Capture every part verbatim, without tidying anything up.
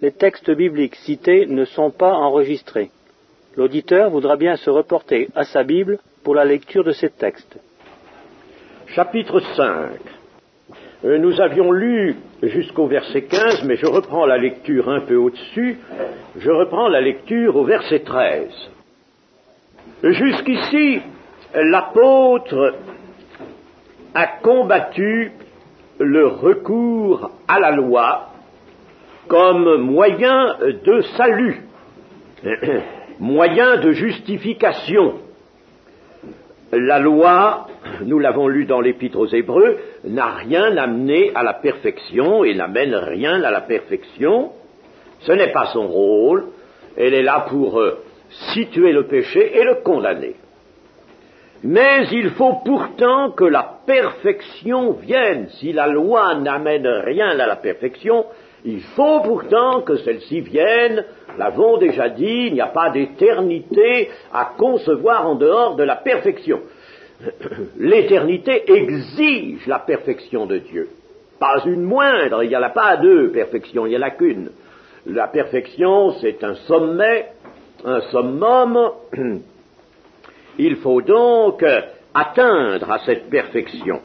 les textes bibliques cités ne sont pas enregistrés. L'auditeur voudra bien se reporter à sa Bible pour la lecture de ces textes. Chapitre cinq. Nous avions lu jusqu'au verset quinze, mais je reprends la lecture un peu au-dessus. Je reprends la lecture au verset treize. Jusqu'ici, l'apôtre a combattu le recours à la loi comme moyen de salut, moyen de justification. La loi, nous l'avons lu dans l'Épître aux Hébreux, n'a rien amené à la perfection et n'amène rien à la perfection. Ce n'est pas son rôle. Elle est là pour euh, situer le péché et le condamner. Mais il faut pourtant que la perfection vienne. Si la loi n'amène rien à la perfection, il faut pourtant que celle-ci vienne. L'avons déjà dit, il n'y a pas d'éternité à concevoir en dehors de la perfection. L'éternité exige la perfection de Dieu. Pas une moindre, il n'y en a pas deux perfections, il n'y en a qu'une. La perfection, c'est un sommet, un summum. Il faut donc atteindre à cette perfection.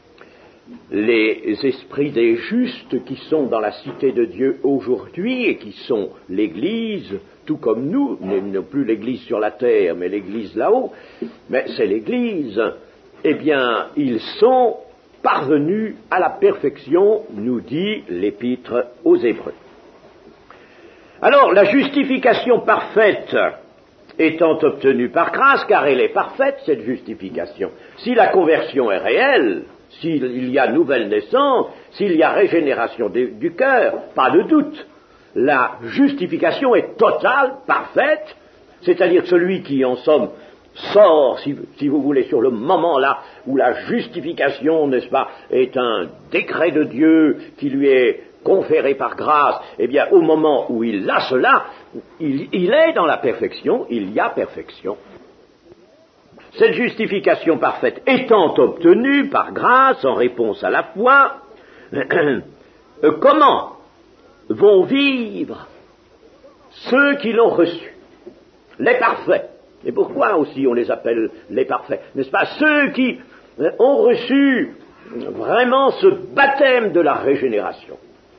Les esprits des justes qui sont dans la cité de Dieu aujourd'hui et qui sont l'Église, tout comme nous, non plus l'Église sur la terre, mais l'Église là-haut, mais c'est l'Église, eh bien, ils sont parvenus à la perfection, nous dit l'Épître aux Hébreux. Alors, la justification parfaite étant obtenue par grâce, car elle est parfaite, cette justification, si la conversion est réelle, s'il y a nouvelle naissance, s'il y a régénération du, du cœur, pas de doute, la justification est totale, parfaite, c'est-à-dire que celui qui, en somme, sort, si, si vous voulez, sur le moment là où la justification, n'est-ce pas, est un décret de Dieu qui lui est conféré par grâce, eh bien, au moment où il a cela, il, il est dans la perfection, il y a perfection. Cette justification parfaite étant obtenue par grâce en réponse à la foi, comment vont vivre ceux qui l'ont reçu, les parfaits? Et pourquoi aussi on les appelle les parfaits? N'est-ce pas? Ceux qui ont reçu vraiment ce baptême de la régénération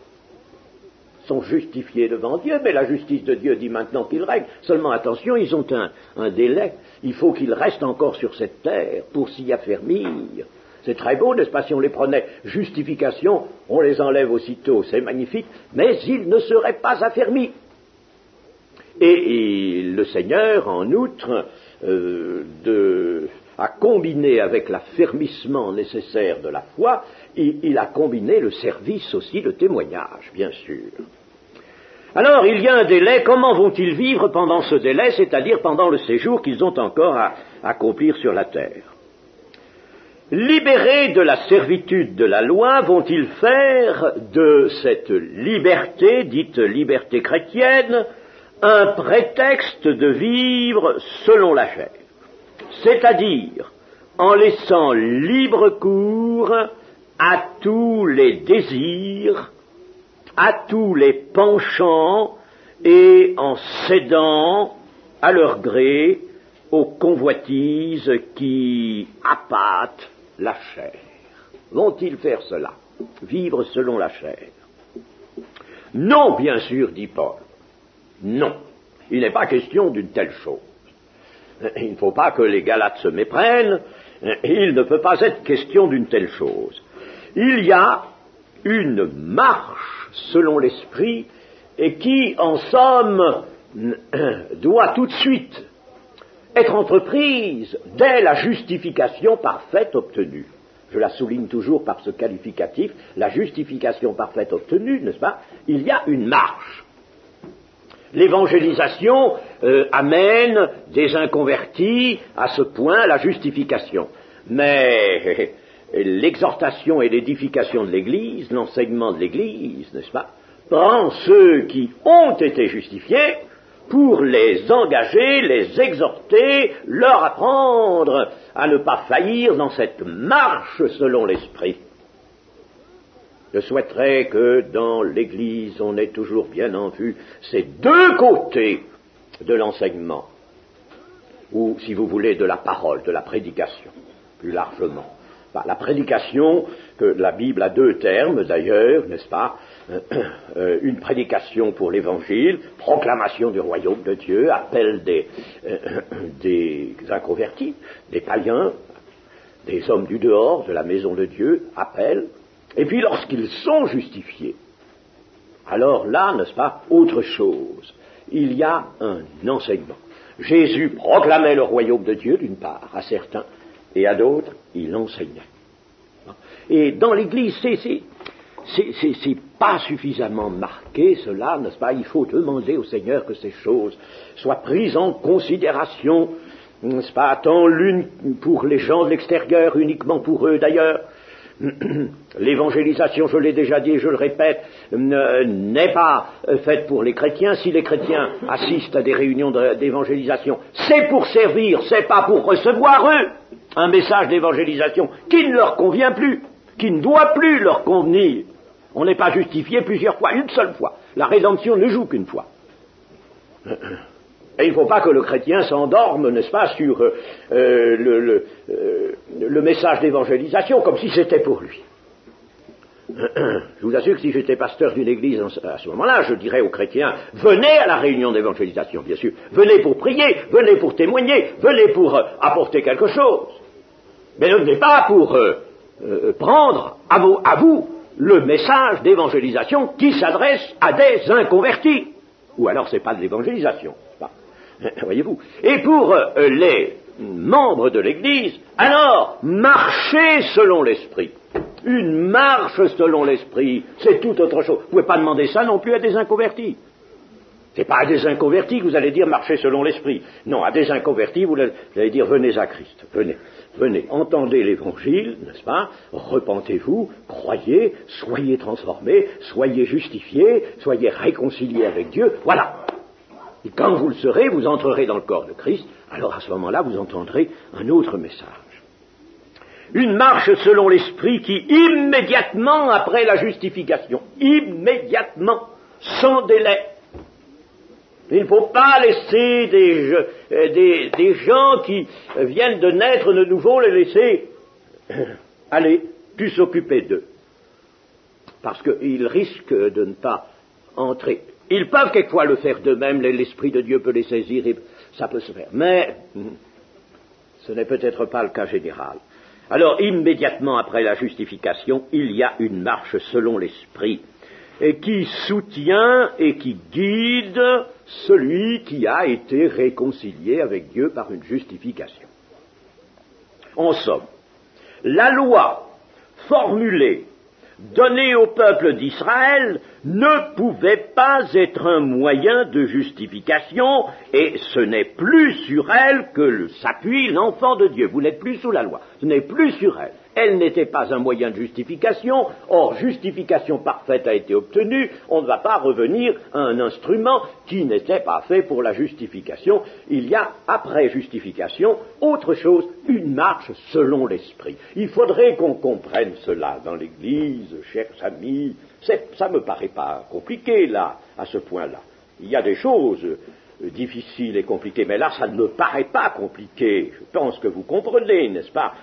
sont justifiés devant Dieu, mais la justice de Dieu dit maintenant qu'il règne. Seulement, attention, ils ont un, un délai. Il faut qu'ils restent encore sur cette terre pour s'y affermir. C'est très beau, n'est-ce pas? Si on les prenait justification, on les enlève aussitôt, c'est magnifique, mais ils ne seraient pas affermis. Et, et le Seigneur, en outre, euh, de, a combiné avec l'affermissement nécessaire de la foi, il, il a combiné le service aussi, le témoignage, bien sûr. Alors, il y a un délai. Comment vont-ils vivre pendant ce délai, c'est-à-dire pendant le séjour qu'ils ont encore à accomplir sur la terre? Libérés de la servitude de la loi, vont-ils faire de cette liberté, dite liberté chrétienne, un prétexte de vivre selon la chair, c'est-à-dire en laissant libre cours à tous les désirs, à tous les penchants, et en cédant à leur gré aux convoitises qui appâtent la chair. Vont-ils faire cela? Vivre selon la chair? Non, bien sûr, dit Paul. Non. Il n'est pas question d'une telle chose. Il ne faut pas que les Galates se méprennent. Il ne peut pas être question d'une telle chose. Il y a une marche selon l'esprit et qui, en somme, doit tout de suite être entreprise dès la justification parfaite obtenue. Je la souligne toujours par ce qualificatif, la justification parfaite obtenue, n'est-ce pas? Il y a une marche. L'évangélisation euh, amène des inconvertis à ce point à la justification. Mais l'exhortation et l'édification de l'Église, l'enseignement de l'Église, n'est-ce pas, prend ceux qui ont été justifiés pour les engager, les exhorter, leur apprendre à ne pas faillir dans cette marche selon l'Esprit. Je souhaiterais que dans l'Église, on ait toujours bien en vue ces deux côtés de l'enseignement, ou, si vous voulez, de la parole, de la prédication, plus largement. Bah, la prédication, que la Bible a deux termes d'ailleurs, n'est-ce pas, euh, une prédication pour l'Évangile, proclamation du royaume de Dieu, appel des, euh, des inconvertis, des païens, des hommes du dehors, de la maison de Dieu, appel, et puis lorsqu'ils sont justifiés, alors là, n'est-ce pas, autre chose, il y a un enseignement. Jésus proclamait le royaume de Dieu, d'une part, à certains, et à d'autres, il enseignait. Et dans l'Église, c'est, c'est, c'est, c'est, c'est pas suffisamment marqué, cela, n'est-ce pas? Il faut demander au Seigneur que ces choses soient prises en considération, n'est-ce pas, tant l'une pour les gens de l'extérieur, uniquement pour eux d'ailleurs. L'évangélisation, je l'ai déjà dit et je le répète, n'est pas faite pour les chrétiens. Si les chrétiens assistent à des réunions d'évangélisation, c'est pour servir, c'est pas pour recevoir eux un message d'évangélisation qui ne leur convient plus, qui ne doit plus leur convenir. On n'est pas justifié plusieurs fois, une seule fois. La rédemption ne joue qu'une fois. Et il ne faut pas que le chrétien s'endorme, n'est-ce pas, sur euh, le, le, euh, le message d'évangélisation, comme si c'était pour lui. Je vous assure que si j'étais pasteur d'une église à ce moment-là, je dirais aux chrétiens, venez à la réunion d'évangélisation, bien sûr. Venez pour prier, venez pour témoigner, venez pour euh, apporter quelque chose. Mais ne venez pas pour euh, euh, prendre à vous, à vous le message d'évangélisation qui s'adresse à des inconvertis. Ou alors c'est pas de l'évangélisation. Voyez-vous. Et pour euh, les membres de l'Église, alors, marchez selon l'Esprit. Une marche selon l'Esprit, c'est tout autre chose. Vous ne pouvez pas demander ça non plus à des inconvertis. C'est pas à des inconvertis que vous allez dire marchez selon l'Esprit. Non, à des inconvertis, vous allez dire venez à Christ. Venez, venez, entendez l'Évangile, n'est-ce pas? Repentez-vous, croyez, soyez transformés, soyez justifiés, soyez réconciliés avec Dieu. Voilà. Et quand vous le serez, vous entrerez dans le corps de Christ, alors à ce moment-là, vous entendrez un autre message. Une marche selon l'Esprit qui, immédiatement après la justification, immédiatement, sans délai, il ne faut pas laisser des, des, des gens qui viennent de naître de nouveau, les laisser aller, plus s'occuper d'eux. Parce qu'ils risquent de ne pas entrer. Ils peuvent quelquefois le faire d'eux-mêmes, l'Esprit de Dieu peut les saisir, et ça peut se faire. Mais ce n'est peut-être pas le cas général. Alors, immédiatement après la justification, il y a une marche selon l'Esprit, et qui soutient et qui guide celui qui a été réconcilié avec Dieu par une justification. En somme, la loi formulée, donnée au peuple d'Israël, ne pouvait pas être un moyen de justification, et ce n'est plus sur elle que s'appuie l'enfant de Dieu. Vous n'êtes plus sous la loi, ce n'est plus sur elle. Elle n'était pas un moyen de justification, or justification parfaite a été obtenue, on ne va pas revenir à un instrument qui n'était pas fait pour la justification. Il y a, après justification, autre chose, une marche selon l'Esprit. Il faudrait qu'on comprenne cela dans l'Église, chers amis. C'est, ça me paraît pas compliqué, là, à ce point-là. Il y a des choses difficiles et compliquées, mais là, ça ne me paraît pas compliqué. Je pense que vous comprenez, n'est-ce pas?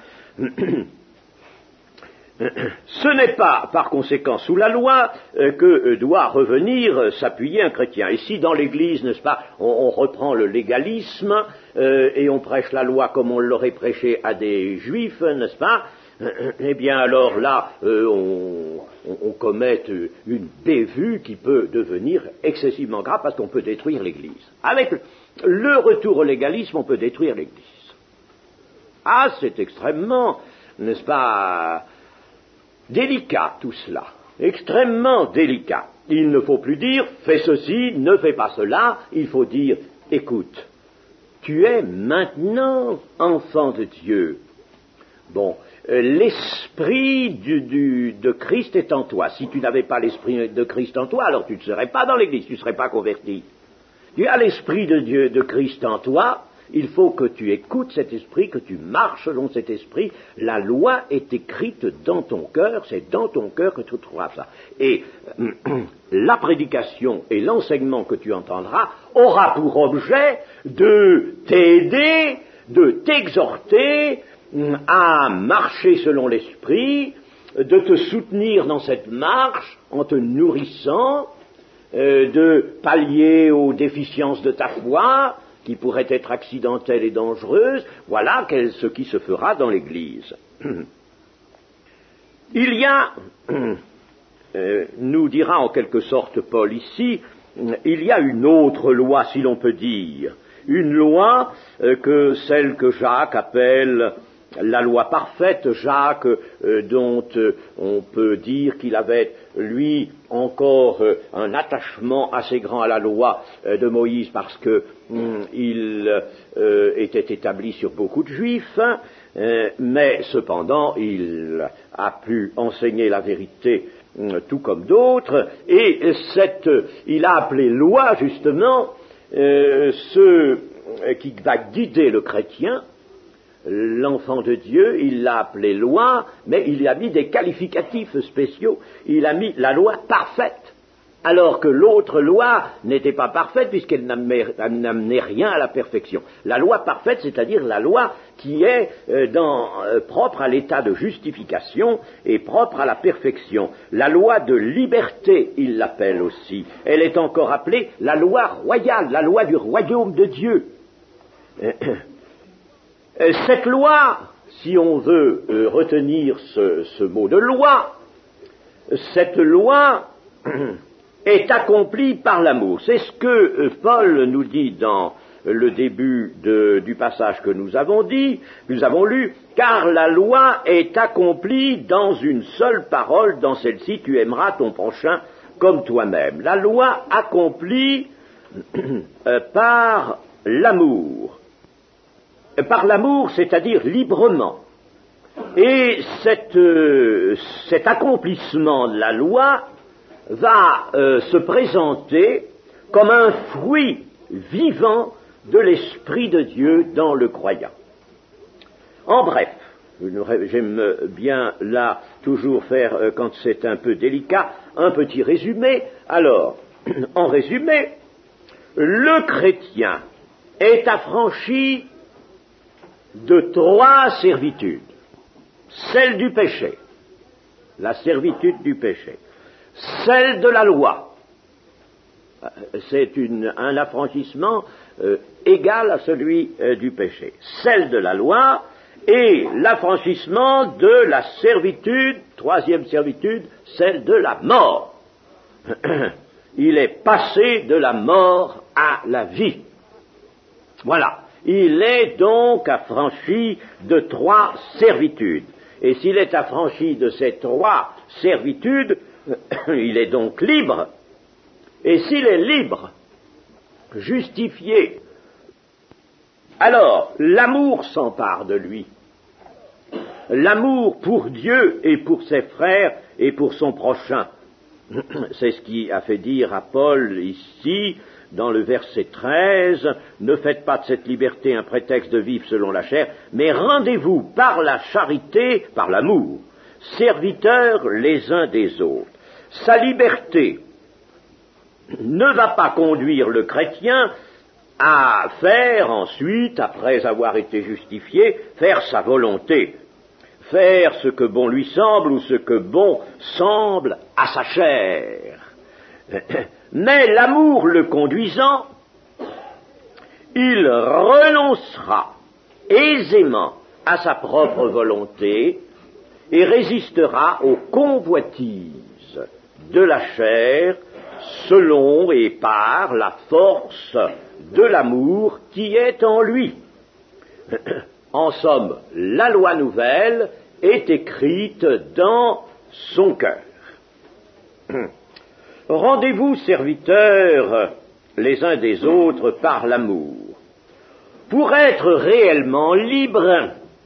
Ce n'est pas, par conséquent, sous la loi euh, que euh, doit revenir euh, s'appuyer un chrétien. Et si dans l'Église, n'est-ce pas, on, on reprend le légalisme euh, et on prêche la loi comme on l'aurait prêché à des juifs, n'est-ce pas, euh, eh bien alors là, euh, on, on, on commet une bévue qui peut devenir excessivement grave parce qu'on peut détruire l'Église. Avec le retour au légalisme, on peut détruire l'Église. Ah, c'est extrêmement, n'est-ce pas, délicat tout cela, extrêmement délicat. Il ne faut plus dire fais ceci, ne fais pas cela, il faut dire écoute, tu es maintenant enfant de Dieu. Bon, euh, l'esprit du, du, de Christ est en toi. Si tu n'avais pas l'esprit de Christ en toi, alors tu ne serais pas dans l'Église, tu ne serais pas converti. Tu as l'esprit de Dieu, de Christ en toi, Il faut que tu écoutes cet esprit, que tu marches selon cet esprit. La loi est écrite dans ton cœur, c'est dans ton cœur que tu trouveras ça. Et euh, la prédication et l'enseignement que tu entendras aura pour objet de t'aider, de t'exhorter à marcher selon l'esprit, de te soutenir dans cette marche en te nourrissant, euh, de pallier aux déficiences de ta foi, qui pourraient être accidentelles et dangereuses. Voilà ce qui se fera dans l'Église. Il y a, euh, nous dira en quelque sorte Paul ici, il y a une autre loi, si l'on peut dire, une loi euh, que celle que Jacques appelle la loi parfaite. Jacques, euh, dont euh, on peut dire qu'il avait, lui, encore euh, un attachement assez grand à la loi euh, de Moïse, parce que hum, il euh, était établi sur beaucoup de juifs, hein, euh, mais cependant, il a pu enseigner la vérité hum, tout comme d'autres, et cette, il a appelé loi, justement, euh, ce qui va guider le chrétien, l'enfant de Dieu. Il l'a appelé loi, mais il y a mis des qualificatifs spéciaux. Il a mis la loi parfaite, alors que l'autre loi n'était pas parfaite puisqu'elle n'amenait rien à la perfection. La loi parfaite, c'est-à-dire la loi qui est euh, dans, euh, propre à l'état de justification et propre à la perfection. La loi de liberté, il l'appelle aussi. Elle est encore appelée la loi royale, la loi du royaume de Dieu. Cette loi, si on veut euh, retenir ce, ce mot de loi, cette loi est accomplie par l'amour. C'est ce que euh, Paul nous dit dans le début de, du passage que nous avons dit, nous avons lu, car la loi est accomplie dans une seule parole, dans celle-ci tu aimeras ton prochain comme toi-même. La loi accomplie euh, par l'amour. Par l'amour, c'est-à-dire librement. Et cette, euh, cet accomplissement de la loi va euh, se présenter comme un fruit vivant de l'Esprit de Dieu dans le croyant. En bref, j'aime bien là toujours faire, euh, quand c'est un peu délicat, un petit résumé. Alors, en résumé, le chrétien est affranchi de trois servitudes. Celle du péché, la servitude du péché. Celle de la loi, c'est une, un affranchissement euh, égal à celui euh, du péché. Celle de la loi et l'affranchissement de la servitude, troisième servitude, celle de la mort. Il est passé de la mort à la vie. Voilà. Il est donc affranchi de trois servitudes. Et s'il est affranchi de ces trois servitudes, il est donc libre. Et s'il est libre, justifié, alors l'amour s'empare de lui. L'amour pour Dieu et pour ses frères et pour son prochain. C'est ce qui a fait dire à Paul ici, dans le verset treize, ne faites pas de cette liberté un prétexte de vivre selon la chair, mais rendez-vous par la charité, par l'amour, serviteurs les uns des autres. Sa liberté ne va pas conduire le chrétien à faire ensuite, après avoir été justifié, faire sa volonté, faire ce que bon lui semble ou ce que bon semble à sa chair. Mais l'amour le conduisant, il renoncera aisément à sa propre volonté et résistera aux convoitises de la chair selon et par la force de l'amour qui est en lui. En somme, la loi nouvelle est écrite dans son cœur. Rendez-vous, serviteurs, les uns des autres par l'amour. Pour être réellement libre,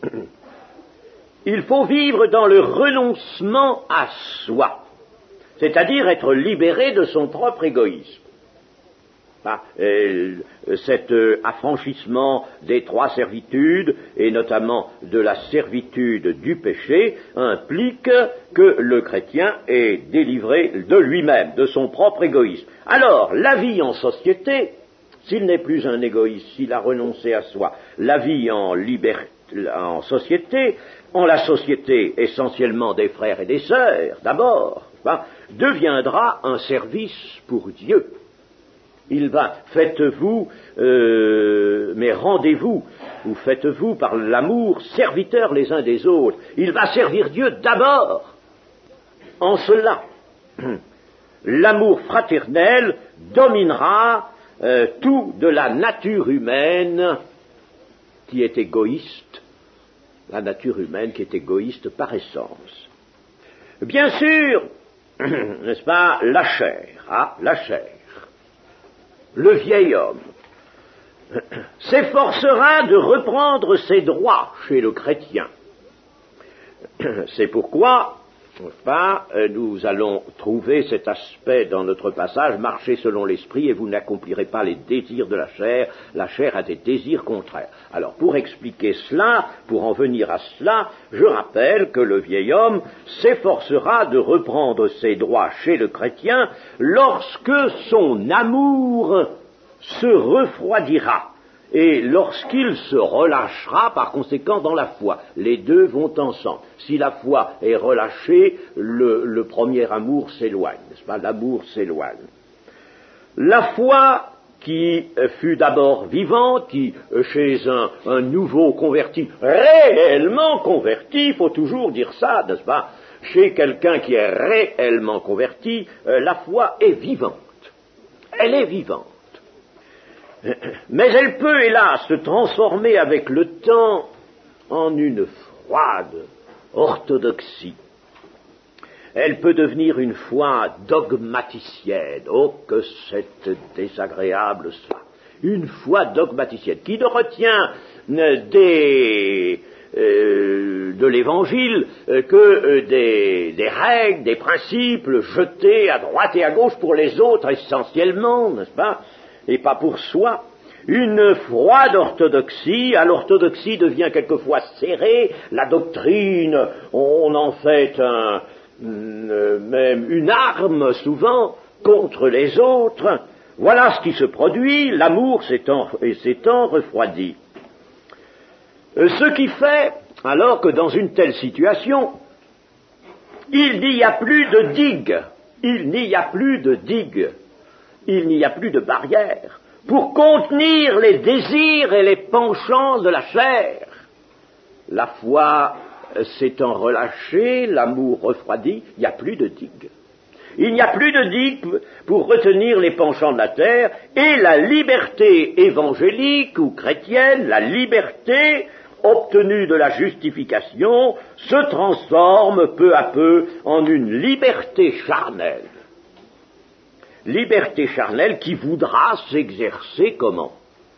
il faut vivre dans le renoncement à soi, c'est-à-dire être libéré de son propre égoïsme. Ah, euh, cet euh, affranchissement des trois servitudes, et notamment de la servitude du péché, implique que le chrétien est délivré de lui-même, de son propre égoïsme. Alors, la vie en société, s'il n'est plus un égoïste, s'il a renoncé à soi, la vie en liberté, en société, en la société essentiellement des frères et des sœurs, d'abord, hein, deviendra un service pour Dieu. Il va, faites-vous, euh, mais rendez-vous, ou faites-vous par l'amour serviteurs les uns des autres. Il va servir Dieu d'abord. En cela, l'amour fraternel dominera euh, tout de la nature humaine qui est égoïste, la nature humaine qui est égoïste par essence. Bien sûr, n'est-ce pas, la chair, ah, la chair. Le vieil homme s'efforcera de reprendre ses droits chez le chrétien. C'est pourquoi, n'est-ce pas, nous allons trouver cet aspect dans notre passage, marchez selon l'esprit et vous n'accomplirez pas les désirs de la chair, la chair a des désirs contraires. Alors pour expliquer cela, pour en venir à cela, je rappelle que le vieil homme s'efforcera de reprendre ses droits chez le chrétien lorsque son amour se refroidira et lorsqu'il se relâchera par conséquent dans la foi. Les deux vont ensemble. Si la foi est relâchée, le, le premier amour s'éloigne, n'est-ce pas? L'amour s'éloigne. La foi qui fut d'abord vivante, qui, chez un, un nouveau converti, réellement converti, il faut toujours dire ça, n'est-ce pas? Chez quelqu'un qui est réellement converti, euh, la foi est vivante. Elle est vivante. Mais elle peut, hélas, se transformer avec le temps en une froide orthodoxie. Elle peut devenir une foi dogmaticienne. Oh, que c'est désagréable ça. Une foi dogmaticienne qui ne retient des, euh, de l'Évangile euh, que euh, des, des règles, des principes jetés à droite et à gauche pour les autres essentiellement, n'est-ce pas, et pas pour soi. Une froide orthodoxie, à l'orthodoxie devient quelquefois serrée, la doctrine, on en fait un, une, même une arme souvent contre les autres. Voilà ce qui se produit, l'amour s'étant, s'étant refroidi. Ce qui fait alors que dans une telle situation, il n'y a plus de digue, il n'y a plus de digue, il n'y a plus de barrière pour contenir les désirs et les penchants de la chair. La foi s'étant relâchée, l'amour refroidi, il n'y a plus de digue. Il n'y a plus de digue pour retenir les penchants de la terre, et la liberté évangélique ou chrétienne, la liberté obtenue de la justification, se transforme peu à peu en une liberté charnelle. Liberté charnelle qui voudra s'exercer comment?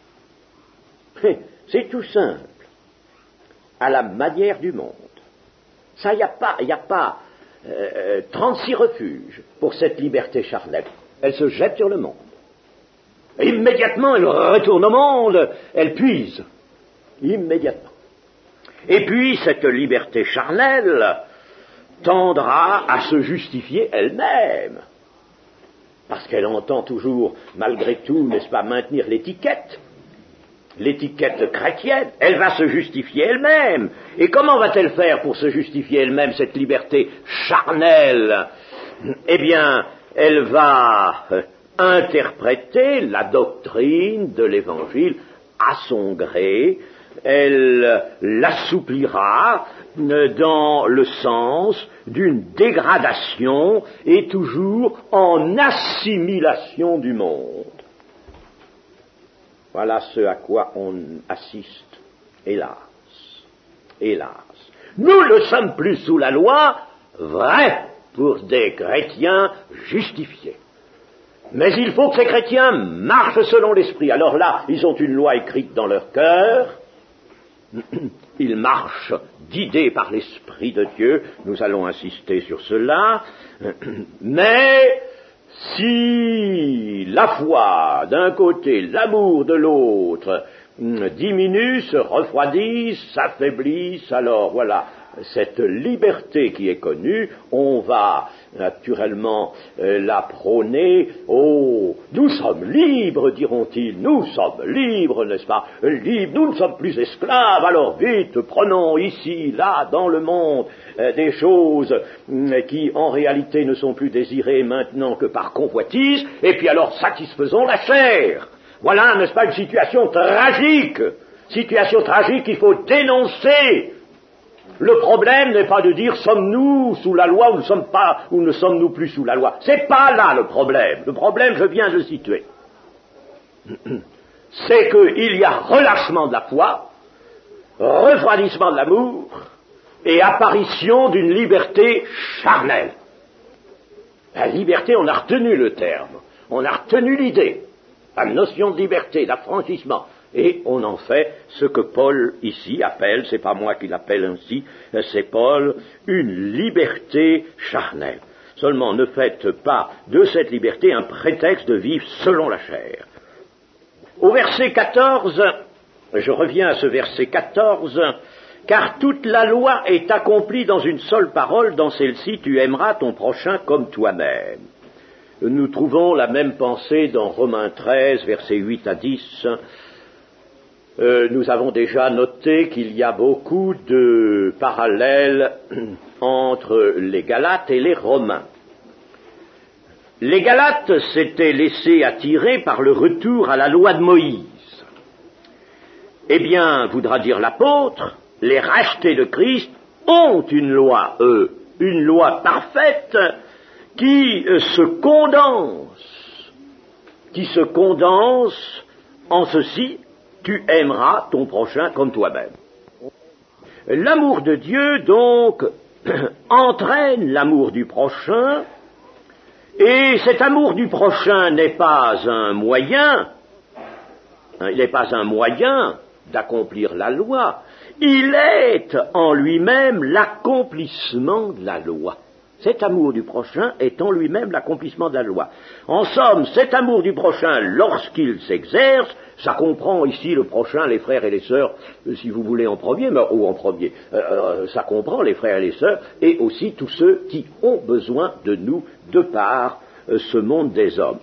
C'est tout simple. À la manière du monde. Ça, il n'y a pas, il n'y a pas euh, trente-six refuges pour cette liberté charnelle. Elle se jette sur le monde. Et immédiatement, elle retourne au monde, elle puise. Immédiatement. Et puis, cette liberté charnelle tendra à se justifier elle-même. Parce qu'elle entend toujours, malgré tout, n'est-ce pas, maintenir l'étiquette, l'étiquette chrétienne, elle va se justifier elle-même. Et comment va-t-elle faire pour se justifier elle-même, cette liberté charnelle? Eh bien, elle va interpréter la doctrine de l'Évangile à son gré, elle l'assouplira dans le sens d'une dégradation et toujours en assimilation du monde. Voilà ce à quoi on assiste, hélas, hélas. Nous ne sommes plus sous la loi, vrai, pour des chrétiens justifiés. Mais il faut que ces chrétiens marchent selon l'esprit. Alors là, ils ont une loi écrite dans leur cœur, ils marchent guidés par l'Esprit de Dieu, nous allons insister sur cela, mais si la foi d'un côté, l'amour de l'autre, diminuent, se refroidissent, s'affaiblissent, alors voilà, cette liberté qui est connue, on va naturellement euh, la prôner. Oh, nous sommes libres, diront-ils, nous sommes libres, n'est-ce pas, libres, nous ne sommes plus esclaves, alors vite, prenons ici, là, dans le monde, euh, des choses euh, qui en réalité ne sont plus désirées maintenant que par convoitise, et puis alors satisfaisons la chair. Voilà, n'est-ce pas, une situation tragique, situation tragique qu'il faut dénoncer. Le problème n'est pas de dire sommes-nous sous la loi ou ne sommes pas ou ne sommes-nous plus sous la loi. C'est pas là le problème. Le problème, je viens de le situer. C'est qu'il y a relâchement de la foi, refroidissement de l'amour et apparition d'une liberté charnelle. La liberté, on a retenu le terme, on a retenu l'idée, la notion de liberté, d'affranchissement. Et on en fait ce que Paul ici appelle, c'est pas moi qui l'appelle ainsi, c'est Paul, une liberté charnelle. Seulement ne faites pas de cette liberté un prétexte de vivre selon la chair. Au verset quatorze, je reviens à ce verset quatorze, car toute la loi est accomplie dans une seule parole, dans celle-ci tu aimeras ton prochain comme toi-même. Nous trouvons la même pensée dans Romains treize, versets huit à dix. Euh, nous avons déjà noté qu'il y a beaucoup de parallèles entre les Galates et les Romains. Les Galates s'étaient laissés attirer par le retour à la loi de Moïse. Eh bien, voudra dire l'apôtre, les rachetés de Christ ont une loi, eux, une loi parfaite qui euh, se condense, qui se condense en ceci: tu aimeras ton prochain comme toi-même. L'amour de Dieu, donc, entraîne l'amour du prochain, et cet amour du prochain n'est pas un moyen, hein, il n'est pas un moyen d'accomplir la loi, il est en lui-même l'accomplissement de la loi. Cet amour du prochain est en lui-même l'accomplissement de la loi. En somme, cet amour du prochain, lorsqu'il s'exerce, ça comprend ici le prochain, les frères et les sœurs, si vous voulez en premier, mais, ou en premier, euh, ça comprend les frères et les sœurs, et aussi tous ceux qui ont besoin de nous de par euh, ce monde des hommes.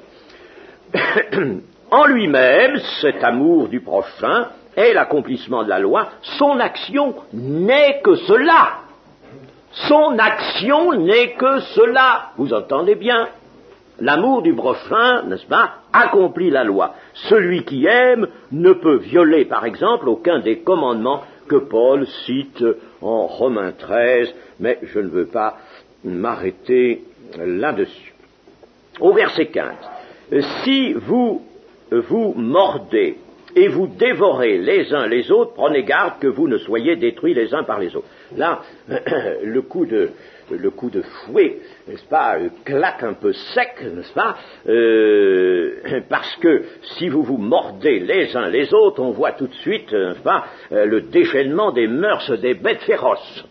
En lui-même, cet amour du prochain est l'accomplissement de la loi. Son action n'est que cela. Son action n'est que cela. Vous entendez bien? L'amour du prochain, n'est-ce pas, accomplit la loi. Celui qui aime ne peut violer, par exemple, aucun des commandements que Paul cite en Romains treize, mais je ne veux pas m'arrêter là-dessus. Au verset quinze, si vous vous mordez et vous dévorez les uns les autres, prenez garde que vous ne soyez détruits les uns par les autres. Là, le coup de, le coup de fouet, n'est-ce pas, claque un peu sec, n'est-ce pas, euh, parce que si vous vous mordez les uns les autres, on voit tout de suite, n'est-ce pas, le déchaînement des mœurs des bêtes féroces.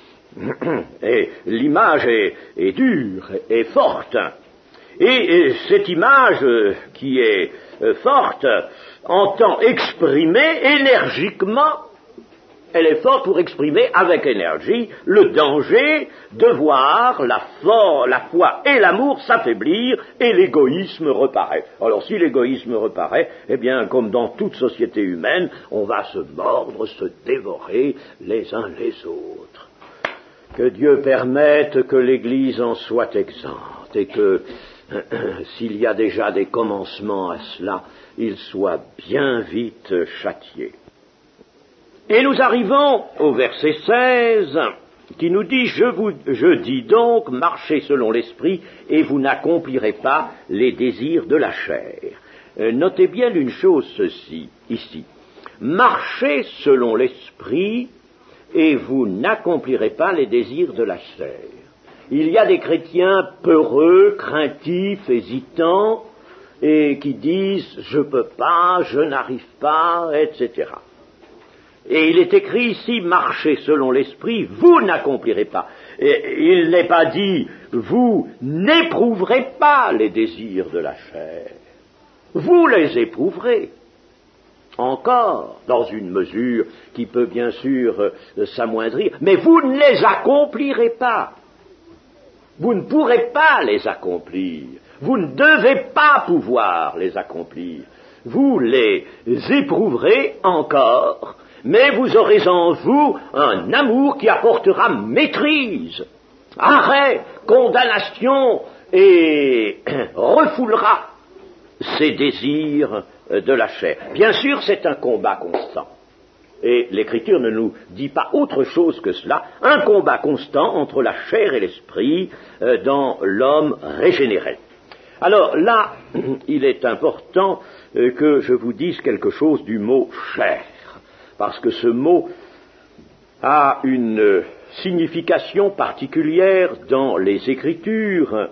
Et l'image est, est dure, est forte. Et, et cette image euh, qui est euh, forte entend exprimer énergiquement, elle est forte pour exprimer avec énergie le danger de voir la, for, la foi et l'amour s'affaiblir et l'égoïsme reparaît. Alors si l'égoïsme reparaît, eh bien comme dans toute société humaine, on va se mordre, se dévorer les uns les autres. Que Dieu permette que l'Église en soit exempte et que s'il y a déjà des commencements à cela, il soit bien vite châtié. Et nous arrivons au verset seize, qui nous dit, je vous, je dis donc, marchez selon l'esprit, et vous n'accomplirez pas les désirs de la chair. Euh, notez bien une chose, ceci, ici. Marchez selon l'esprit, et vous n'accomplirez pas les désirs de la chair. Il y a des chrétiens peureux, craintifs, hésitants, et qui disent « je peux pas, je n'arrive pas », et cetera. Et il est écrit ici « marchez selon l'esprit, vous n'accomplirez pas ». il n'est pas dit « vous n'éprouverez pas les désirs de la chair ». Vous les éprouverez. Encore, dans une mesure qui peut bien sûr euh, s'amoindrir, mais vous ne les accomplirez pas. Vous ne pourrez pas les accomplir. Vous ne devez pas pouvoir les accomplir. Vous les éprouverez encore, mais vous aurez en vous un amour qui apportera maîtrise, arrêt, condamnation et refoulera ces désirs de la chair. Bien sûr, c'est un combat constant. Et l'Écriture ne nous dit pas autre chose que cela, un combat constant entre la chair et l'esprit euh, dans l'homme régénéré. Alors là, il est important euh, que je vous dise quelque chose du mot chair, parce que ce mot a une euh, signification particulière dans les Écritures,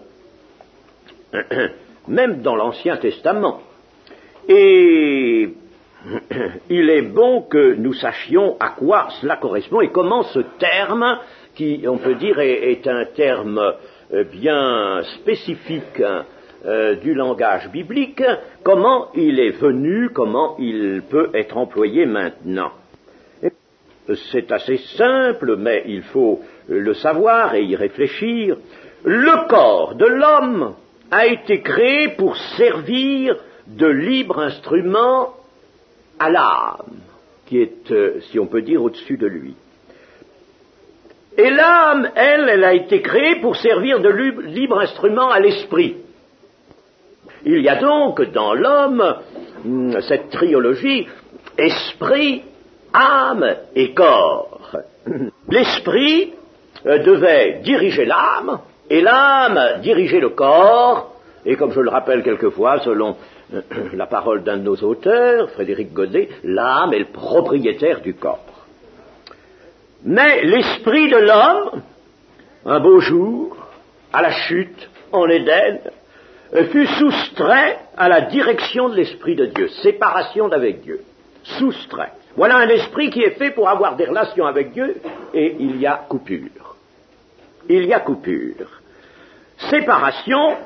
même dans l'Ancien Testament. Et il est bon que nous sachions à quoi cela correspond et comment ce terme, qui on peut dire est, est un terme bien spécifique euh, du langage biblique, comment il est venu, comment il peut être employé maintenant. C'est assez simple, mais il faut le savoir et y réfléchir. Le corps de l'homme a été créé pour servir de libre instrument à l'âme, qui est, euh, si on peut dire, au-dessus de lui. Et l'âme, elle, elle a été créée pour servir de libre instrument à l'esprit. Il y a donc dans l'homme cette trilogie, esprit, âme et corps. L'esprit euh, devait diriger l'âme, et l'âme diriger le corps, et comme je le rappelle quelquefois, selon euh, la parole d'un de nos auteurs, Frédéric Godet, l'âme est le propriétaire du corps. Mais l'esprit de l'homme, un beau jour, à la chute, en Éden, fut soustrait à la direction de l'Esprit de Dieu, séparation d'avec Dieu, soustrait. Voilà un esprit qui est fait pour avoir des relations avec Dieu, et il y a coupure. Il y a coupure. Séparation,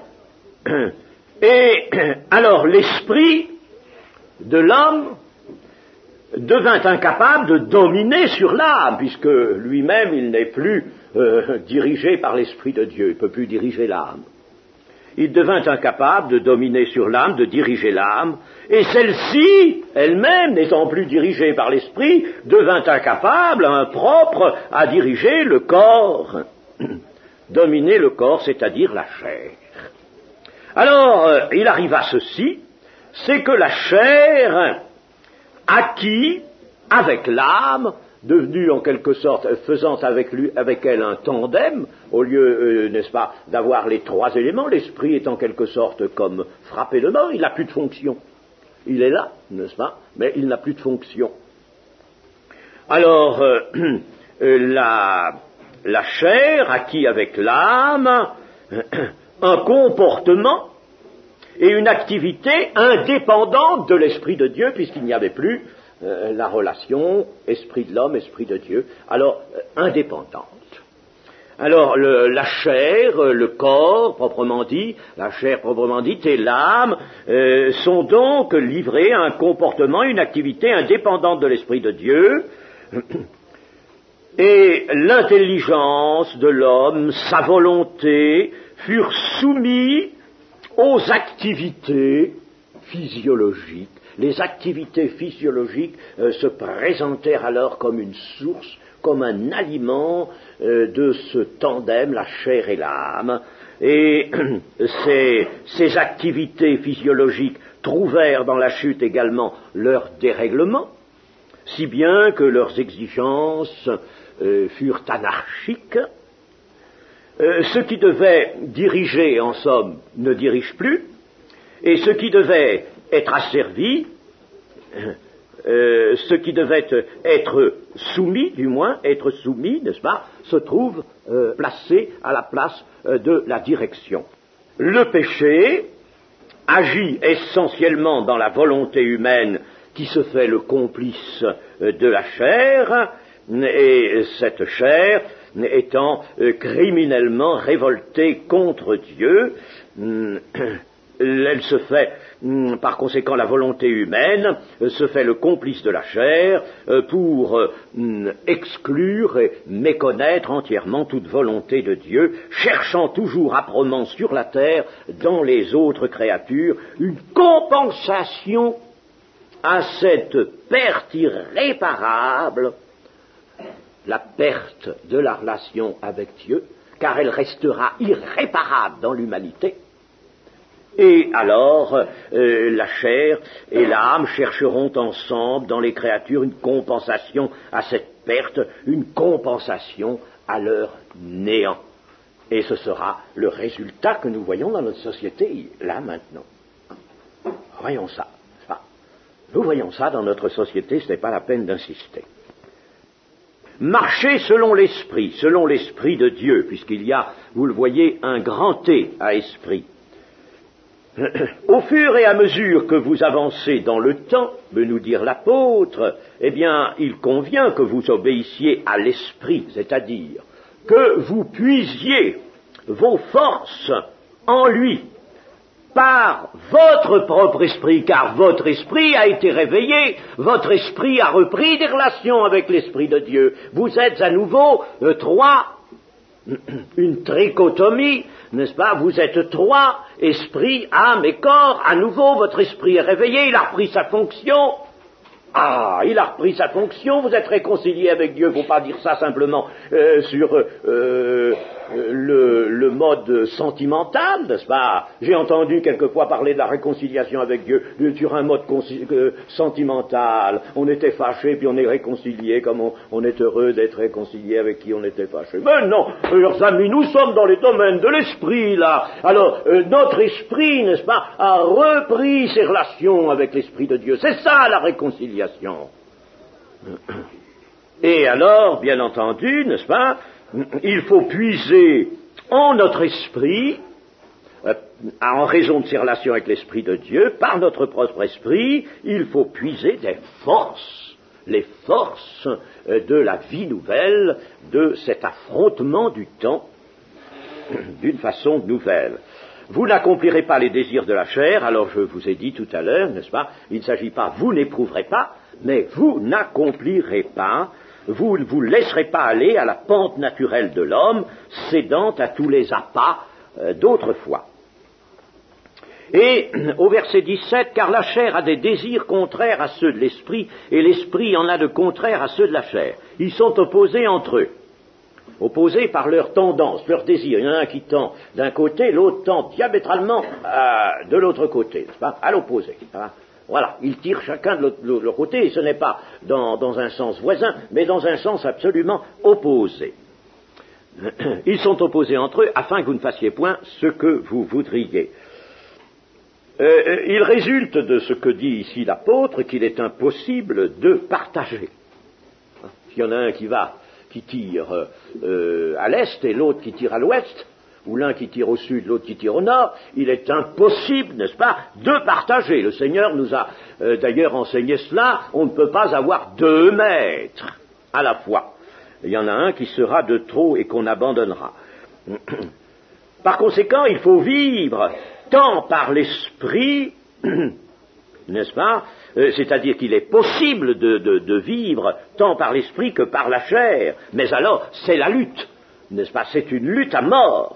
et alors l'esprit de l'homme devint incapable de dominer sur l'âme, puisque lui-même il n'est plus euh, dirigé par l'Esprit de Dieu, il ne peut plus diriger l'âme. Il devint incapable de dominer sur l'âme, de diriger l'âme, et celle-ci, elle-même, n'étant plus dirigée par l'esprit, devint incapable, impropre, à diriger le corps. Dominer le corps, c'est-à-dire la chair. Alors, euh, il arriva ceci, c'est que la chair acquit avec l'âme, devenue en quelque sorte, faisant avec lui, avec elle un tandem, au lieu, euh, n'est-ce pas, d'avoir les trois éléments, l'esprit est en quelque sorte comme frappé de mort, il n'a plus de fonction. Il est là, n'est-ce pas, mais il n'a plus de fonction. Alors, euh, euh, la, la chair acquit avec l'âme euh, un comportement et une activité indépendante de l'Esprit de Dieu, puisqu'il n'y avait plus euh, la relation Esprit de l'homme, Esprit de Dieu, alors euh, indépendante. Alors le, la chair, le corps proprement dit, la chair proprement dite et l'âme euh, sont donc livrés à un comportement, une activité indépendante de l'Esprit de Dieu, et l'intelligence de l'homme, sa volonté, furent soumis aux activités physiologiques. Les activités physiologiques euh, se présentèrent alors comme une source, comme un aliment euh, de ce tandem, la chair et l'âme. Et ces, ces activités physiologiques trouvèrent dans la chute également leur dérèglement, si bien que leurs exigences euh, furent anarchiques. Euh, ce qui devait diriger, en somme, ne dirige plus, et ce qui devait être asservi, euh, ce qui devait être soumis, du moins, être soumis, n'est-ce pas, se trouve euh, placé à la place euh, de la direction. Le péché agit essentiellement dans la volonté humaine qui se fait le complice euh, de la chair, et cette chair étant euh, criminellement révoltée contre Dieu. Elle se fait, par conséquent, la volonté humaine se fait le complice de la chair pour exclure et méconnaître entièrement toute volonté de Dieu, cherchant toujours âprement sur la terre, dans les autres créatures, une compensation à cette perte irréparable, la perte de la relation avec Dieu, car elle restera irréparable dans l'humanité. Et alors, euh, la chair et l'âme chercheront ensemble dans les créatures une compensation à cette perte, une compensation à leur néant. Et ce sera le résultat que nous voyons dans notre société, là, maintenant. Voyons ça. Nous voyons ça dans notre société, ce n'est pas la peine d'insister. Marcher selon l'esprit, selon l'esprit de Dieu, puisqu'il y a, vous le voyez, un grand T à esprit. Au fur et à mesure que vous avancez dans le temps, veut nous dire l'apôtre, eh bien, il convient que vous obéissiez à l'esprit, c'est-à-dire que vous puisiez vos forces en lui, par votre propre esprit, car votre esprit a été réveillé, votre esprit a repris des relations avec l'esprit de Dieu. Vous êtes à nouveau euh, trois, une trichotomie, n'est-ce pas? Vous êtes trois, esprit, âme et corps. À nouveau, votre esprit est réveillé, il a repris sa fonction. Ah, il a repris sa fonction, vous êtes réconcilié avec Dieu. Il ne faut pas dire ça simplement euh, sur euh, le, le mode sentimental, n'est-ce pas? J'ai entendu quelquefois parler de la réconciliation avec Dieu sur un mode euh, sentimental. On était fâchés, puis on est réconcilié, comme on, on est heureux d'être réconcilié avec qui on était fâchés. Mais non, chers amis, nous sommes dans les domaines de l'esprit, là. Alors, euh, notre esprit, n'est-ce pas, a repris ses relations avec l'esprit de Dieu. C'est ça, la réconciliation. Et alors, bien entendu, n'est-ce pas, il faut puiser en notre esprit, euh, en raison de ses relations avec l'esprit de Dieu, par notre propre esprit, il faut puiser des forces, les forces euh, de la vie nouvelle, de cet affrontement du temps, d'une façon nouvelle. Vous n'accomplirez pas les désirs de la chair, alors je vous ai dit tout à l'heure, n'est-ce pas, il ne s'agit pas, vous n'éprouverez pas, mais vous n'accomplirez pas, vous ne vous laisserez pas aller à la pente naturelle de l'homme, cédant à tous les appâts euh, d'autrefois. Et au verset dix-sept, car la chair a des désirs contraires à ceux de l'esprit, et l'esprit en a de contraires à ceux de la chair. Ils sont opposés entre eux. Opposés par leur tendance, leur désir. Il y en a un qui tend d'un côté, l'autre tend diamétralement à, de l'autre côté, n'est-ce pas, à l'opposé. Hein. Voilà, ils tirent chacun de leur côté, et ce n'est pas dans, dans un sens voisin, mais dans un sens absolument opposé. Ils sont opposés entre eux afin que vous ne fassiez point ce que vous voudriez. Euh, il résulte de ce que dit ici l'apôtre qu'il est impossible de partager. Il y en a un qui va qui tire euh, à l'est et l'autre qui tire à l'ouest, ou l'un qui tire au sud, l'autre qui tire au nord, il est impossible, n'est-ce pas, de partager. Le Seigneur nous a euh, d'ailleurs enseigné cela, on ne peut pas avoir deux maîtres à la fois. Il y en a un qui sera de trop et qu'on abandonnera. Par conséquent, il faut vivre tant par l'esprit, n'est-ce pas, euh, c'est-à-dire qu'il est possible de, de, de vivre tant par l'esprit que par la chair, mais alors c'est la lutte, n'est-ce pas, c'est une lutte à mort.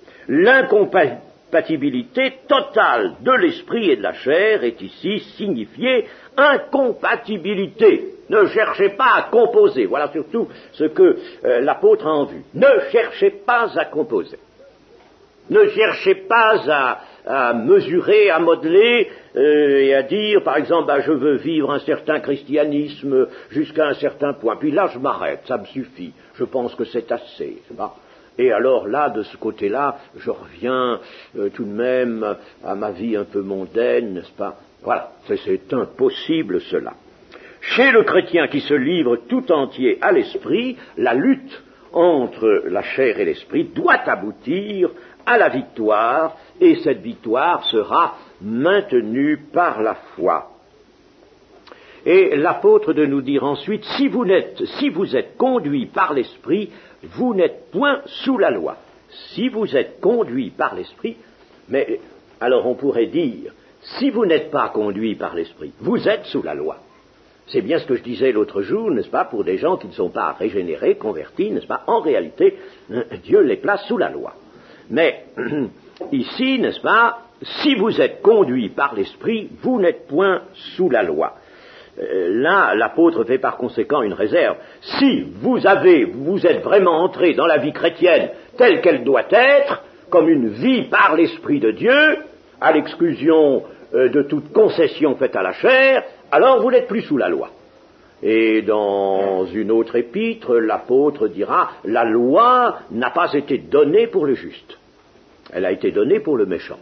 L'incompatibilité totale de l'esprit et de la chair est ici signifiée incompatibilité. Ne cherchez pas à composer, voilà surtout ce que euh, l'apôtre a en vue. Ne cherchez pas à composer. Ne cherchez pas à, à mesurer, à modeler euh, et à dire, par exemple, bah, je veux vivre un certain christianisme jusqu'à un certain point. Puis là, je m'arrête, ça me suffit. Je pense que c'est assez. C'est pas. Et alors là, de ce côté-là, je reviens euh, tout de même à ma vie un peu mondaine, n'est-ce pas? Voilà, c'est, c'est impossible cela. Chez le chrétien qui se livre tout entier à l'esprit, la lutte entre la chair et l'esprit doit aboutir à la victoire, et cette victoire sera maintenue par la foi. Et l'apôtre de nous dire ensuite, si vous n'êtes, si vous êtes conduits par l'Esprit, vous n'êtes point sous la loi. Si vous êtes conduits par l'Esprit, mais alors on pourrait dire, si vous n'êtes pas conduits par l'Esprit, vous êtes sous la loi. C'est bien ce que je disais l'autre jour, n'est-ce pas, pour des gens qui ne sont pas régénérés, convertis, n'est-ce pas, en réalité, Dieu les place sous la loi. Mais ici, n'est-ce pas, si vous êtes conduits par l'Esprit, vous n'êtes point sous la loi. Euh, là, l'apôtre fait par conséquent une réserve. Si vous avez, vous êtes vraiment entré dans la vie chrétienne telle qu'elle doit être, comme une vie par l'Esprit de Dieu, à l'exclusion euh, de toute concession faite à la chair, alors vous n'êtes plus sous la loi. Et dans une autre épître, l'apôtre dira, la loi n'a pas été donnée pour le juste. Elle a été donnée pour le méchant.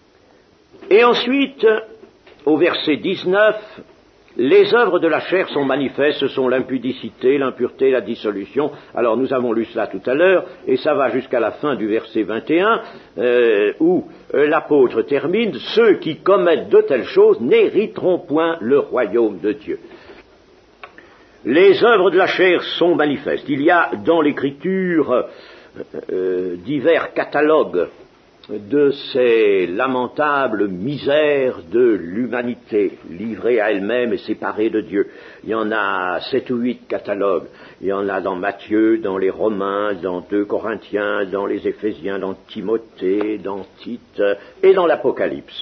Et ensuite, au verset dix-neuf, les œuvres de la chair sont manifestes, ce sont l'impudicité, l'impureté, la dissolution. Alors nous avons lu cela tout à l'heure, et ça va jusqu'à la fin du verset vingt et un, euh, où euh, l'apôtre termine, ceux qui commettent de telles choses n'hériteront point le royaume de Dieu. Les œuvres de la chair sont manifestes. Il y a dans l'Écriture euh, divers catalogues de ces lamentables misères de l'humanité, livrée à elle-même et séparée de Dieu. Il y en a sept ou huit catalogues. Il y en a dans Matthieu, dans les Romains, dans deux Corinthiens, dans les Éphésiens, dans Timothée, dans Tite et dans l'Apocalypse.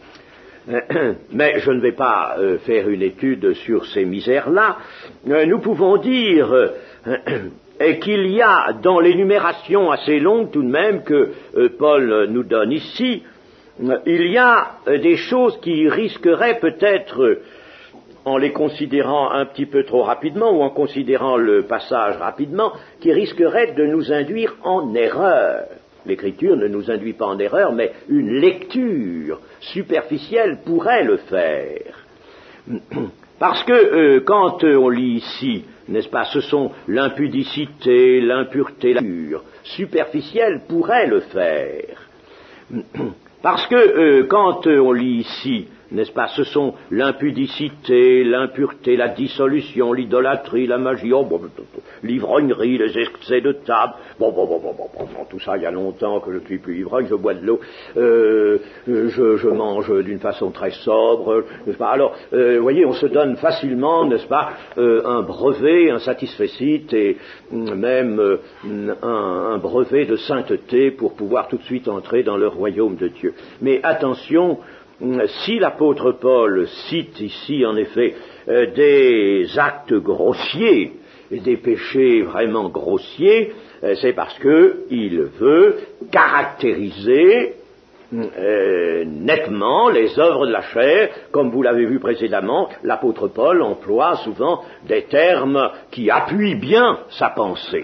Mais je ne vais pas euh, faire une étude sur ces misères-là. Euh, nous pouvons dire euh, euh, qu'il y a dans l'énumération assez longue tout de même que euh, Paul nous donne ici, euh, il y a euh, des choses qui risqueraient peut-être, euh, en les considérant un petit peu trop rapidement ou en considérant le passage rapidement, qui risqueraient de nous induire en erreur. L'Écriture ne nous induit pas en erreur, mais une lecture superficielle pourrait le faire. Parce que euh, quand euh, on lit ici, n'est-ce pas, ce sont l'impudicité, l'impureté, la lecture superficielle pourrait le faire. Parce que euh, quand euh, on lit ici, n'est-ce pas, ce sont l'impudicité, l'impureté, la dissolution, l'idolâtrie, la magie, oh, bon, l'ivrognerie, les excès de table, bon, bon, bon, bon, bon, bon, bon, tout ça, il y a longtemps que je ne suis plus ivrogne, je bois de l'eau, euh, je, je mange d'une façon très sobre, n'est-ce pas. Alors, euh, vous voyez, on se donne facilement, n'est-ce pas, euh, un brevet, un satisfecit et même euh, un, un brevet de sainteté pour pouvoir tout de suite entrer dans le royaume de Dieu. Mais attention, si l'apôtre Paul cite ici, en effet, euh, des actes grossiers, des péchés vraiment grossiers, euh, c'est parce qu'il veut caractériser euh, nettement les œuvres de la chair. Comme vous l'avez vu précédemment, l'apôtre Paul emploie souvent des termes qui appuient bien sa pensée.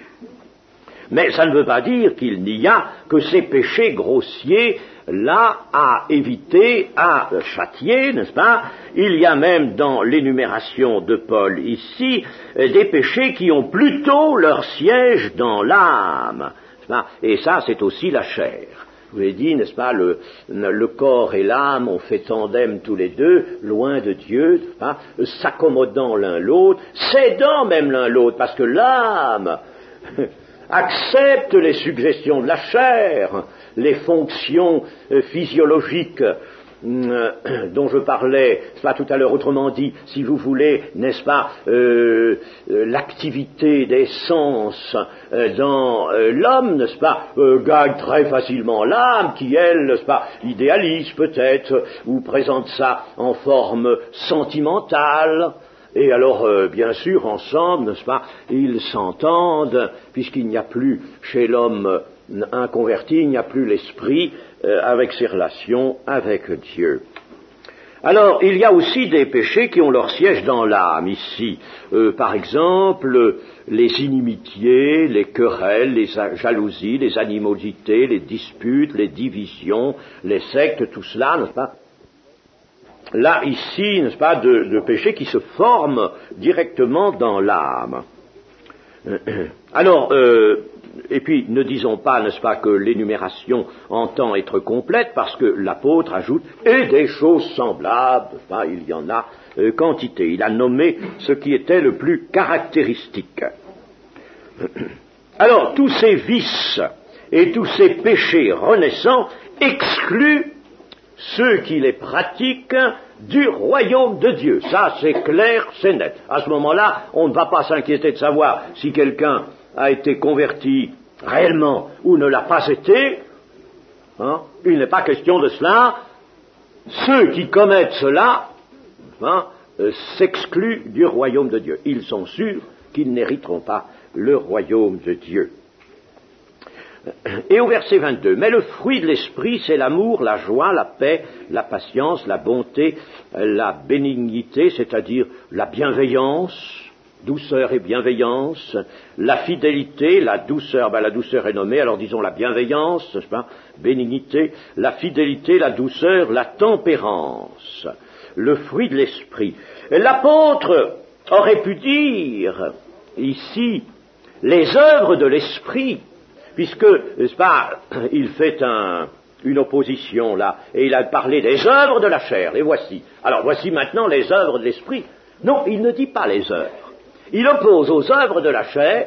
Mais ça ne veut pas dire qu'il n'y a que ces péchés grossiers là à éviter, à châtier, n'est-ce pas? Il y a même dans l'énumération de Paul ici des péchés qui ont plutôt leur siège dans l'âme, n'est-ce pas? Et ça, c'est aussi la chair. Je vous l'ai dit, n'est-ce pas, le, le corps et l'âme ont fait tandem tous les deux, loin de Dieu, hein, s'accommodant l'un l'autre, s'aidant même l'un l'autre, parce que l'âme accepte les suggestions de la chair, les fonctions euh, physiologiques euh, dont je parlais, pas tout à l'heure, autrement dit, si vous voulez, n'est-ce pas, euh, euh, l'activité des sens euh, dans euh, l'homme, n'est-ce pas, euh, gagne très facilement l'âme, qui elle, n'est-ce pas, idéalise peut-être, ou présente ça en forme sentimentale. Et alors, euh, bien sûr, ensemble, n'est-ce pas, ils s'entendent, puisqu'il n'y a plus chez l'homme inconverti, il n'y a plus l'esprit euh, avec ses relations avec Dieu. Alors, il y a aussi des péchés qui ont leur siège dans l'âme, ici. Euh, par exemple, les inimitiés, les querelles, les jalousies, les animosités, les disputes, les divisions, les sectes, tout cela, n'est-ce pas? Là, ici, n'est-ce pas, de, de péchés qui se forment directement dans l'âme. Alors, euh, et puis ne disons pas, n'est-ce pas, que l'énumération entend être complète, parce que l'apôtre ajoute « et des choses semblables », enfin, il y en a euh, quantité. Il a nommé ce qui était le plus caractéristique. Alors, tous ces vices et tous ces péchés renaissants excluent ceux qui les pratiquent du royaume de Dieu. Ça, c'est clair, c'est net. À ce moment-là, on ne va pas s'inquiéter de savoir si quelqu'un a été converti réellement ou ne l'a pas été. Hein? Il n'est pas question de cela. Ceux qui commettent cela hein, euh, s'excluent du royaume de Dieu. Ils sont sûrs qu'ils n'hériteront pas le royaume de Dieu. Et au verset vingt-deux, « Mais le fruit de l'esprit, c'est l'amour, la joie, la paix, la patience, la bonté, la bénignité, c'est-à-dire la bienveillance, douceur et bienveillance, la fidélité, la douceur, ben la douceur est nommée, alors disons la bienveillance, n'est-ce pas, bénignité, la fidélité, la douceur, la tempérance, le fruit de l'esprit. » L'apôtre aurait pu dire ici les œuvres de l'esprit, puisque, n'est-ce pas, il fait un, une opposition là, et il a parlé des œuvres de la chair, les voici. Alors voici maintenant les œuvres de l'esprit. Non, il ne dit pas les œuvres. Il oppose aux œuvres de la chair,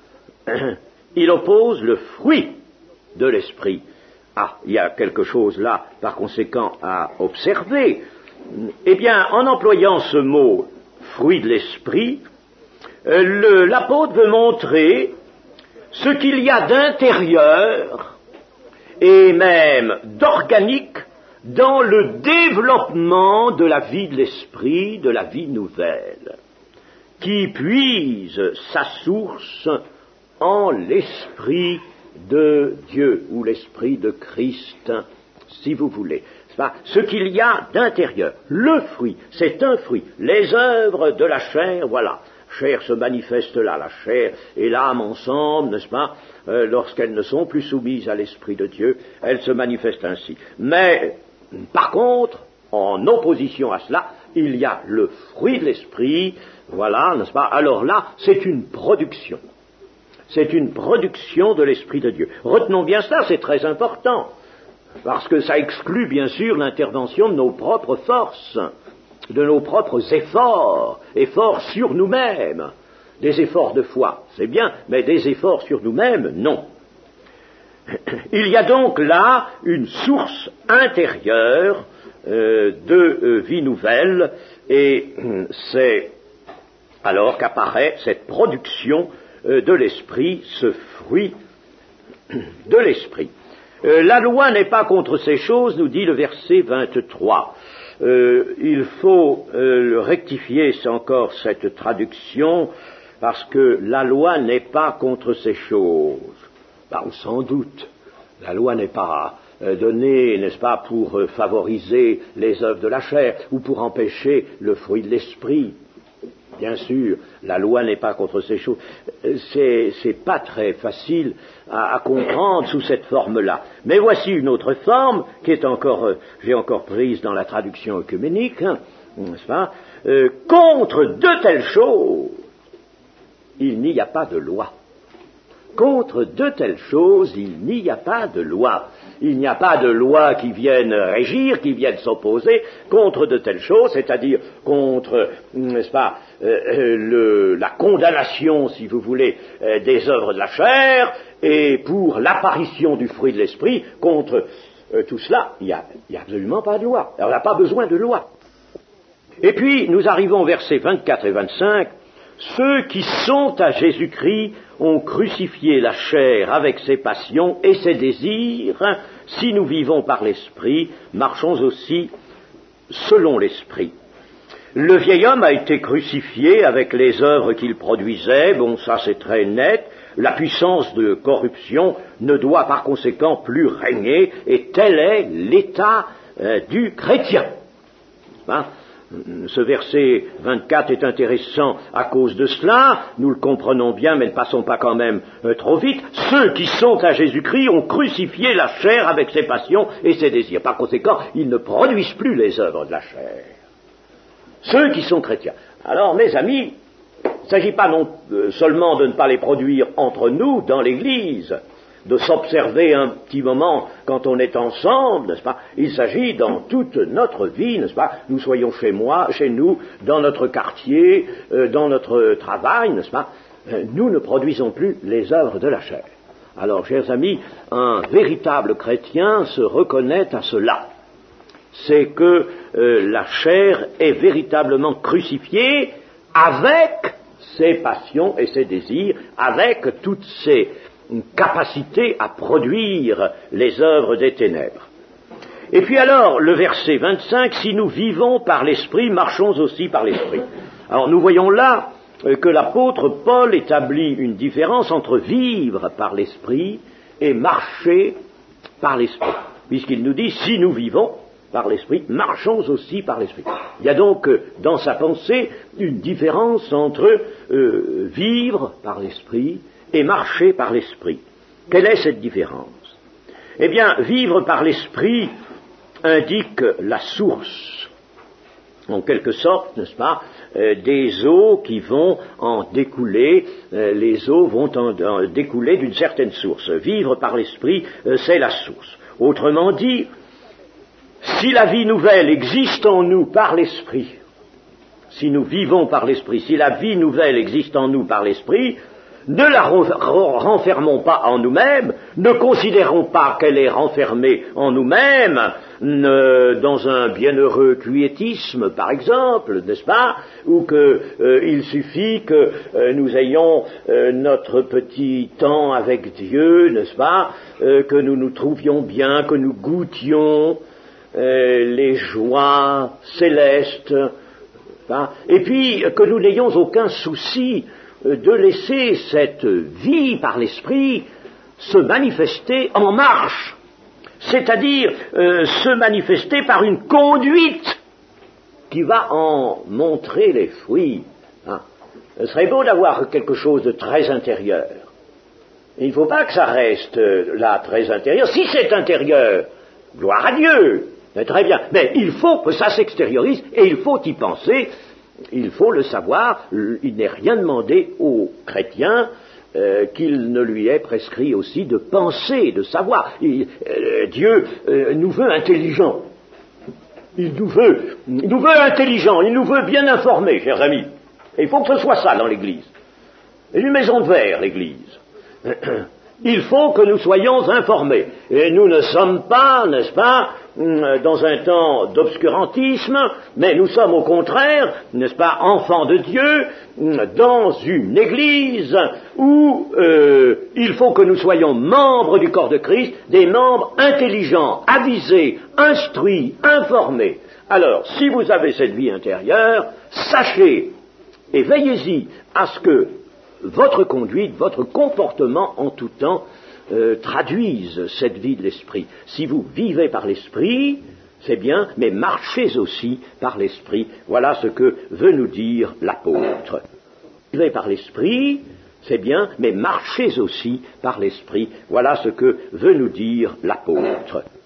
il oppose le fruit de l'esprit. Ah, il y a quelque chose là, par conséquent, à observer. Eh bien, en employant ce mot « fruit de l'esprit », le, l'apôtre veut montrer ce qu'il y a d'intérieur et même d'organique dans le développement de la vie de l'esprit, de la vie nouvelle, qui puise sa source en l'esprit de Dieu, ou l'esprit de Christ, si vous voulez. Ce qu'il y a d'intérieur, le fruit, c'est un fruit, les œuvres de la chair, voilà. Chair se manifeste là, la chair et l'âme ensemble, n'est-ce pas, euh, lorsqu'elles ne sont plus soumises à l'Esprit de Dieu, elles se manifestent ainsi. Mais, par contre, en opposition à cela, il y a le fruit de l'Esprit, voilà, n'est-ce pas, alors là, c'est une production. C'est une production de l'Esprit de Dieu. Retenons bien cela, c'est très important, parce que ça exclut bien sûr l'intervention de nos propres forces, de nos propres efforts, efforts sur nous-mêmes, des efforts de foi, c'est bien, mais des efforts sur nous-mêmes, non. Il y a donc là une source intérieure euh, de euh, vie nouvelle, et c'est alors qu'apparaît cette production euh, de l'esprit, ce fruit de l'esprit. Euh, la loi n'est pas contre ces choses, nous dit le verset vingt-trois. Euh, il faut euh, rectifier encore cette traduction, parce que la loi n'est pas contre ces choses. Ben, sans doute, la loi n'est pas euh, donnée, n'est-ce pas, pour euh, favoriser les œuvres de la chair, ou pour empêcher le fruit de l'esprit. Bien sûr, la loi n'est pas contre ces choses. C'est, c'est pas très facile à, à comprendre sous cette forme-là. Mais voici une autre forme qui est encore, euh, j'ai encore prise dans la traduction œcuménique, hein, n'est-ce pas, euh, contre de telles choses, il n'y a pas de loi. Contre de telles choses, il n'y a pas de loi. Il n'y a pas de loi qui vienne régir, qui vienne s'opposer contre de telles choses, c'est-à-dire contre, n'est-ce pas, euh, le, la condamnation, si vous voulez, euh, des œuvres de la chair, et pour l'apparition du fruit de l'esprit, contre euh, tout cela, il n'y a, il y a absolument pas de loi. Alors, on n'a pas besoin de loi. Et puis, nous arrivons aux versets vingt-quatre et vingt-cinq. Ceux qui sont à Jésus-Christ ont crucifié la chair avec ses passions et ses désirs. Si nous vivons par l'Esprit, marchons aussi selon l'Esprit. Le vieil homme a été crucifié avec les œuvres qu'il produisait, bon ça c'est très net, la puissance de corruption ne doit par conséquent plus régner, et tel est l'état euh, du chrétien. Hein? Ce verset vingt-quatre est intéressant à cause de cela, nous le comprenons bien, mais ne passons pas quand même euh, trop vite. Ceux qui sont à Jésus-Christ ont crucifié la chair avec ses passions et ses désirs. Par conséquent, ils ne produisent plus les œuvres de la chair. Ceux qui sont chrétiens. Alors, mes amis, ne s'agit pas non, euh, seulement de ne pas les produire entre nous, dans l'Église, de s'observer un petit moment quand on est ensemble, n'est-ce pas? Il s'agit dans toute notre vie, n'est-ce pas? Nous soyons chez moi, chez nous, dans notre quartier, euh, dans notre travail, n'est-ce pas? Euh, nous ne produisons plus les œuvres de la chair. Alors, chers amis, un véritable chrétien se reconnaît à cela. C'est que euh, la chair est véritablement crucifiée avec ses passions et ses désirs, avec toutes ses capacité à produire les œuvres des ténèbres. Et puis alors, le verset vingt-cinq, si nous vivons par l'Esprit, marchons aussi par l'Esprit. Alors nous voyons là euh, que l'apôtre Paul établit une différence entre vivre par l'Esprit et marcher par l'Esprit, puisqu'il nous dit, si nous vivons par l'Esprit, marchons aussi par l'Esprit. Il y a donc euh, dans sa pensée une différence entre euh, vivre par l'Esprit et marcher par l'Esprit. Quelle est cette différence? Eh bien, vivre par l'Esprit indique la source, en quelque sorte, n'est-ce pas, euh, des eaux qui vont en découler, euh, les eaux vont en, en découler d'une certaine source. Vivre par l'Esprit, euh, c'est la source. Autrement dit, si la vie nouvelle existe en nous par l'Esprit, si nous vivons par l'Esprit, si la vie nouvelle existe en nous par l'Esprit, ne la renfermons pas en nous-mêmes, ne considérons pas qu'elle est renfermée en nous-mêmes, ne, dans un bienheureux quiétisme, par exemple, n'est-ce pas, ou qu'il euh, suffit que euh, nous ayons euh, notre petit temps avec Dieu, n'est-ce pas, euh, que nous nous trouvions bien, que nous goûtions euh, les joies célestes, hein, et puis que nous n'ayons aucun souci de laisser cette vie par l'Esprit se manifester en marche, c'est-à-dire euh, se manifester par une conduite qui va en montrer les fruits. Hein. Ce serait beau d'avoir quelque chose de très intérieur. Il ne faut pas que ça reste là très intérieur. Si c'est intérieur, gloire à Dieu, très bien, mais il faut que ça s'extériorise et il faut y penser. Il faut le savoir, il n'est rien demandé aux chrétiens euh, qu'il ne lui est prescrit aussi de penser, de savoir. Il, euh, Dieu euh, nous veut intelligents. Il nous veut, il nous veut intelligents, il nous veut bien informés, chers amis. Et il faut que ce soit ça dans l'Église. C'est une maison de verre, l'Église. Il faut que nous soyons informés. Et nous ne sommes pas, n'est-ce pas, dans un temps d'obscurantisme, mais nous sommes au contraire, n'est-ce pas, enfants de Dieu, dans une Église où euh, il faut que nous soyons membres du corps de Christ, des membres intelligents, avisés, instruits, informés. Alors, si vous avez cette vie intérieure, sachez et veillez-y à ce que votre conduite, votre comportement en tout temps euh, traduise cette vie de l'esprit. Si vous vivez par l'esprit, c'est bien, mais marchez aussi par l'esprit. Voilà ce que veut nous dire l'apôtre. Vivez par l'esprit, c'est bien, mais marchez aussi par l'esprit. Voilà ce que veut nous dire l'apôtre.